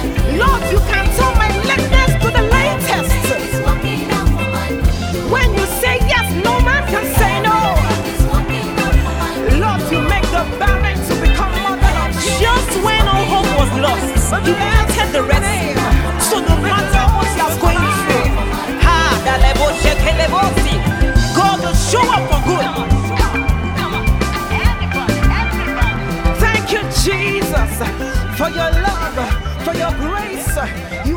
Lord, you can turn my lateness to the latest. When you say yes, no man can say no. Lord, you make the barren to become mother of children. Just when all hope was lost, you parted the Red Sea. So no matter what you are going through, God will show up for good. Thank you, Jesus, for your love, for your grace. You